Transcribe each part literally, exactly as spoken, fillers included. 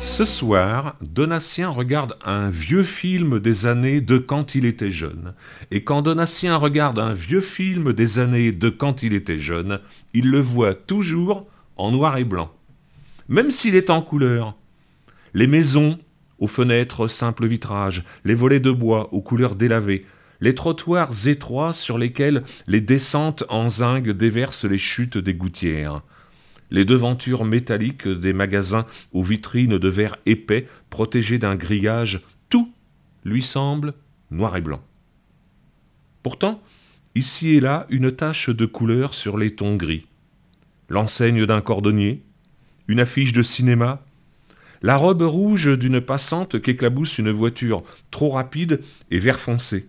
Ce soir, Donatien regarde un vieux film des années de quand il était jeune. Et quand Donatien regarde un vieux film des années de quand il était jeune, il le voit toujours en noir et blanc. Même s'il est en couleur. Les maisons aux fenêtres simple vitrage, les volets de bois aux couleurs délavées, les trottoirs étroits sur lesquels les descentes en zinc déversent les chutes des gouttières, les devantures métalliques des magasins aux vitrines de verre épais protégées d'un grillage, tout lui semble noir et blanc. Pourtant, ici et là, une tache de couleur sur les tons gris. L'enseigne d'un cordonnier, une affiche de cinéma, la robe rouge d'une passante qu'éclabousse une voiture trop rapide et vert foncé.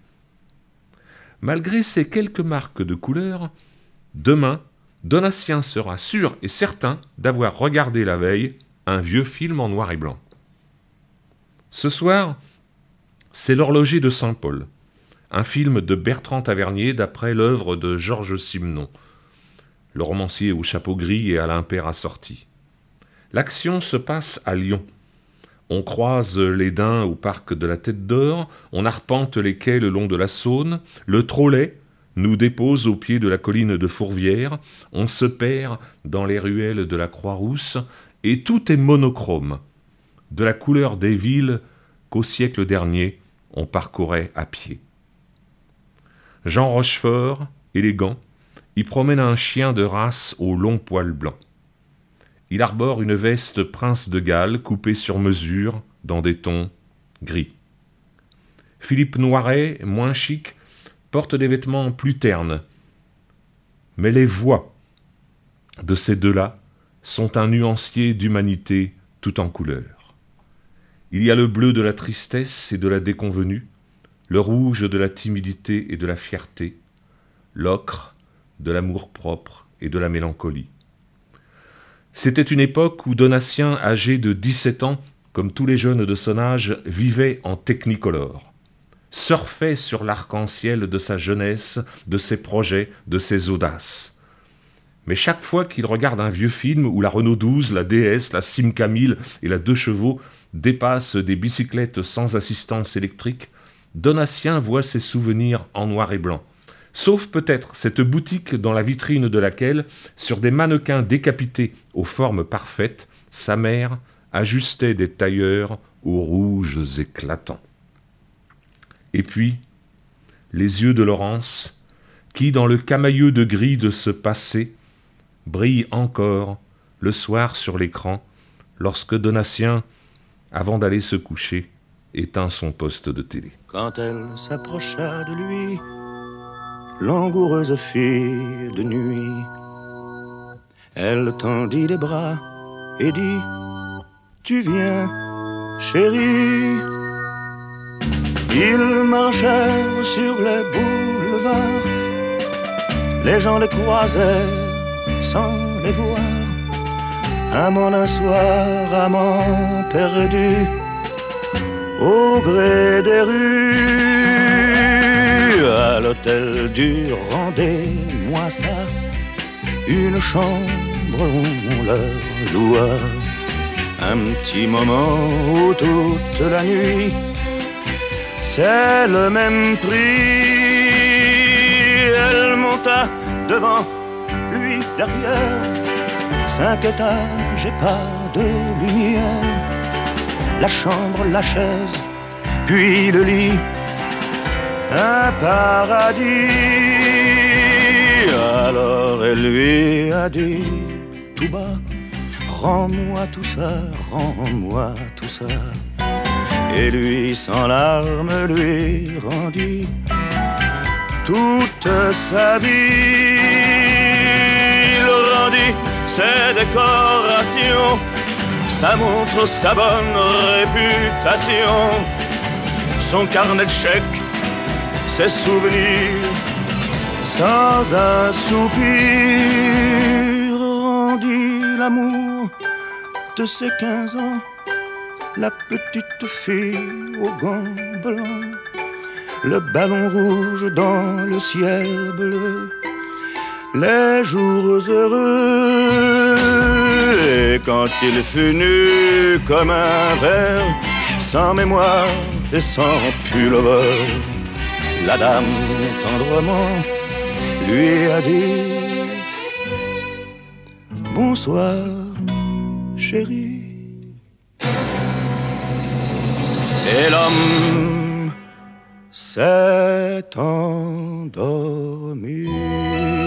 Malgré ces quelques marques de couleur, demain, Donatien sera sûr et certain d'avoir regardé la veille un vieux film en noir et blanc. Ce soir, c'est L'Horloger de Saint-Paul, un film de Bertrand Tavernier d'après l'œuvre de Georges Simenon, le romancier au chapeau gris et à l'impair assorti. L'action se passe à Lyon. On croise les daims au parc de la Tête d'Or, on arpente les quais le long de la Saône, le trolley nous dépose au pied de la colline de Fourvière, on se perd dans les ruelles de la Croix-Rousse, et tout est monochrome, de la couleur des villes qu'au siècle dernier on parcourait à pied. Jean Rochefort, élégant, y promène un chien de race aux longs poils blancs. Il arbore une veste prince de Galles coupée sur mesure dans des tons gris. Philippe Noiret, moins chic, porte des vêtements plus ternes. Mais les voix de ces deux-là sont un nuancier d'humanité tout en couleurs. Il y a le bleu de la tristesse et de la déconvenue, le rouge de la timidité et de la fierté, l'ocre de l'amour-propre et de la mélancolie. C'était une époque où Donatien, âgé de dix-sept ans, comme tous les jeunes de son âge, vivait en technicolore. Surfait sur l'arc-en-ciel de sa jeunesse, de ses projets, de ses audaces. Mais chaque fois qu'il regarde un vieux film où la Renault douze, la D S, la Simca mille et la deux chevaux dépassent des bicyclettes sans assistance électrique, Donatien voit ses souvenirs en noir et blanc. Sauf peut-être cette boutique dans la vitrine de laquelle, sur des mannequins décapités aux formes parfaites, sa mère ajustait des tailleurs aux rouges éclatants. Et puis, les yeux de Laurence, qui, dans le camailleux de gris de ce passé, brillent encore le soir sur l'écran, lorsque Donatien, avant d'aller se coucher, éteint son poste de télé. Quand elle s'approcha de lui, langoureuse fille de nuit, elle tendit les bras et dit « Tu viens, chérie ?» Ils marchèrent sur les boulevards, les gens les croisaient sans les voir. Amant d'un soir, amant perdu, au gré des rues, à l'hôtel du rendez-moi ça, une chambre où on leur loua. Un petit moment où toute la nuit, c'est le même prix. Elle monta devant lui derrière, cinq étages et pas de lumière. La chambre, la chaise, puis le lit, un paradis. Alors elle lui a dit tout bas, rends-moi tout ça, rends-moi tout ça. Et lui, sans larmes, lui rendit toute sa vie. Il rendit ses décorations, sa montre, sa bonne réputation, son carnet de chèques, ses souvenirs, sans un soupir. Rendit l'amour de ses quinze ans, la petite fille aux gants blancs, le ballon rouge dans le ciel bleu, les jours heureux. Et quand il fut nu comme un ver, sans mémoire et sans pullover, la dame tendrement lui a dit bonsoir chérie. Et l'homme s'est endormi.